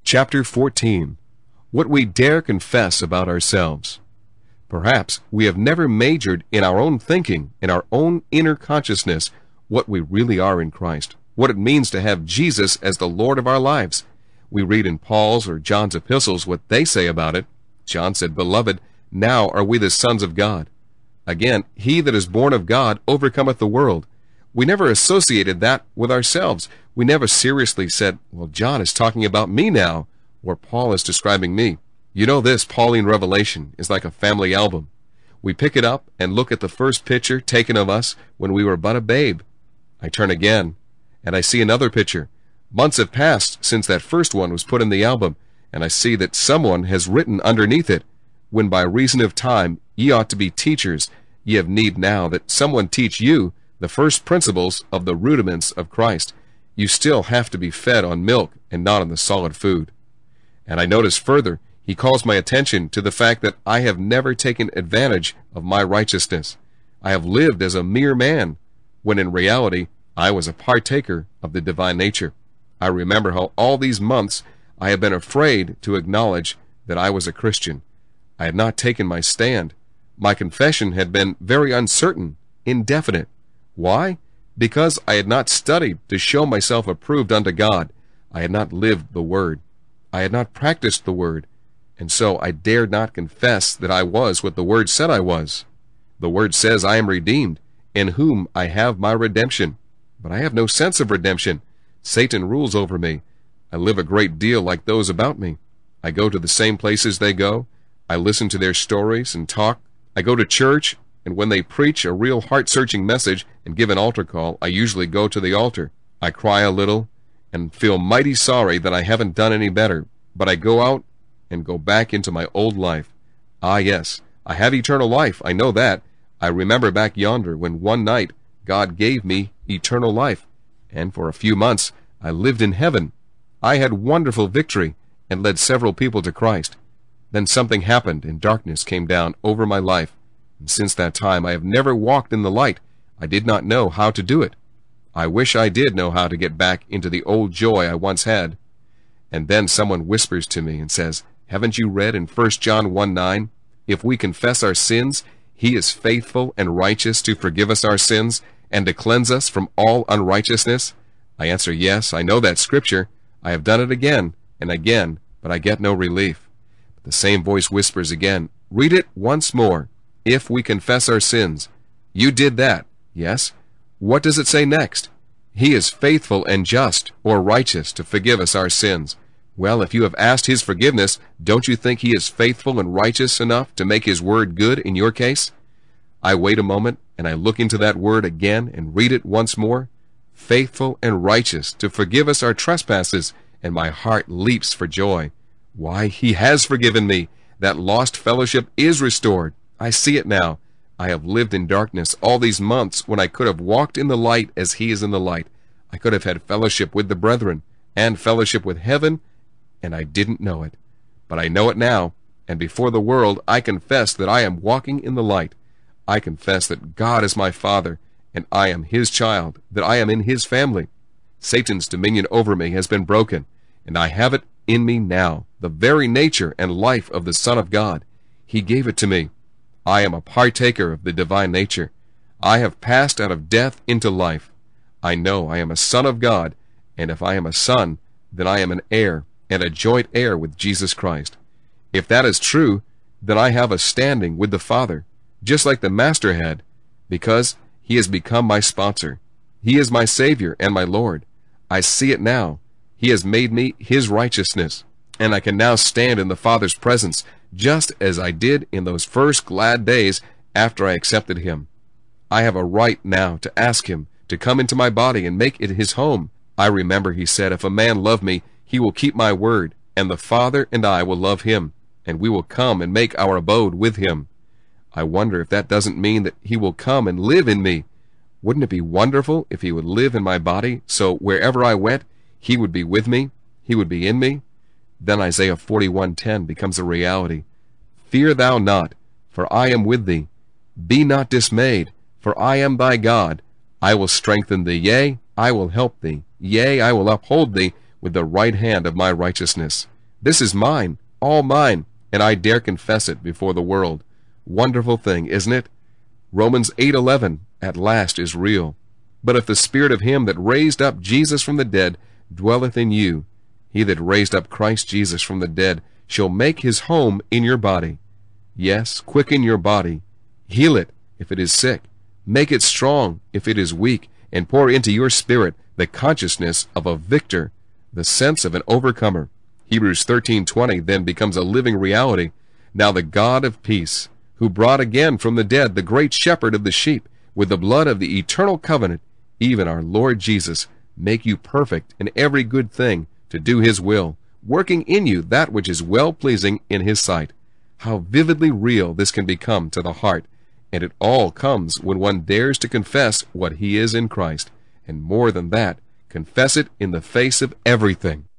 Chapter 14. What we dare confess about ourselves. Perhaps we have never majored in our own thinking, in our own inner consciousness, what we really are in Christ, what it means to have Jesus as the Lord of our lives. We read in Paul's or John's epistles what they say about it. John said, "Beloved, now are we the sons of God." Again, "He that is born of God overcometh the world." We never associated that with ourselves. We never seriously said, "Well, John is talking about me now," or "Paul is describing me." You know, this Pauline revelation is like a family album. We pick it up and look at the first picture taken of us when we were but a babe. I turn again, and I see another picture. Months have passed since that first one was put in the album, and I see that someone has written underneath it, "When by reason of time ye ought to be teachers, ye have need now that someone teach you the first principles of the rudiments of Christ." You still have to be fed on milk and not on the solid food. And I notice further, he calls my attention to the fact that I have never taken advantage of my righteousness. I have lived as a mere man, when in reality I was a partaker of the divine nature. I remember how all these months I have been afraid to acknowledge that I was a Christian. I had not taken my stand. My confession had been very uncertain, indefinite. Why? Because I had not studied to show myself approved unto God. I had not lived the Word. I had not practiced the Word. And so I dared not confess that I was what the Word said I was. The Word says I am redeemed, in whom I have my redemption. But I have no sense of redemption. Satan rules over me. I live a great deal like those about me. I go to the same places they go. I listen to their stories and talk. I go to church, and when they preach a real heart-searching message and give an altar call, I usually go to the altar. I cry a little and feel mighty sorry that I haven't done any better, but I go out and go back into my old life. Ah, yes, I have eternal life, I know that. I remember back yonder when one night God gave me eternal life, and for a few months I lived in heaven. I had wonderful victory and led several people to Christ. Then something happened and darkness came down over my life. And since that time I have never walked in the light. I did not know how to do it. I wish I did know how to get back into the old joy I once had. And then someone whispers to me and says, "Haven't you read in 1 John 1:9, if we confess our sins, he is faithful and righteous to forgive us our sins and to cleanse us from all unrighteousness?" I answer, "Yes, I know that scripture. I have done it again and again, but I get no relief." But the same voice whispers again, "Read it once more. If we confess our sins." You did that, yes? What does it say next? He is faithful and just, or righteous, to forgive us our sins. Well, if you have asked his forgiveness, don't you think he is faithful and righteous enough to make his word good in your case? I wait a moment, and I look into that word again and read it once more. Faithful and righteous to forgive us our trespasses, and my heart leaps for joy. Why, he has forgiven me. That lost fellowship is restored. I see it now. I have lived in darkness all these months when I could have walked in the light as he is in the light. I could have had fellowship with the brethren and fellowship with heaven, and I didn't know it. But I know it now, and before the world I confess that I am walking in the light. I confess that God is my Father, and I am his child, that I am in his family. Satan's dominion over me has been broken, and I have it in me now, the very nature and life of the Son of God. He gave it to me. I am a partaker of the divine nature. I have passed out of death into life. I know I am a son of God, and if I am a son, then I am an heir, and a joint heir with Jesus Christ. If that is true, then I have a standing with the Father, just like the Master had, because he has become my sponsor. He is my Savior and my Lord. I see it now. He has made me his righteousness, and I can now stand in the Father's presence, just as I did in those first glad days after I accepted him. I have a right now to ask him to come into my body and make it his home. I remember he said, "If a man love me, he will keep my word, and the Father and I will love him, and we will come and make our abode with him." I wonder if that doesn't mean that he will come and live in me. Wouldn't it be wonderful if he would live in my body, so wherever I went, he would be with me, he would be in me? Then Isaiah 41:10 becomes a reality. "Fear thou not, for I am with thee. Be not dismayed, for I am thy God. I will strengthen thee, yea, I will help thee. Yea, I will uphold thee with the right hand of my righteousness." This is mine, all mine, and I dare confess it before the world. Wonderful thing, isn't it? Romans 8:11 at last is real. But if the Spirit of him that raised up Jesus from the dead dwelleth in you, he that raised up Christ Jesus from the dead shall make his home in your body. Yes, quicken your body. Heal it if it is sick. Make it strong if it is weak, and pour into your spirit the consciousness of a victor, the sense of an overcomer. Hebrews 13:20 then becomes a living reality. Now the God of peace, who brought again from the dead the great shepherd of the sheep, with the blood of the eternal covenant, even our Lord Jesus, make you perfect in every good thing to do his will, working in you that which is well-pleasing in his sight. How vividly real this can become to the heart, and it all comes when one dares to confess what he is in Christ, and more than that, confess it in the face of everything.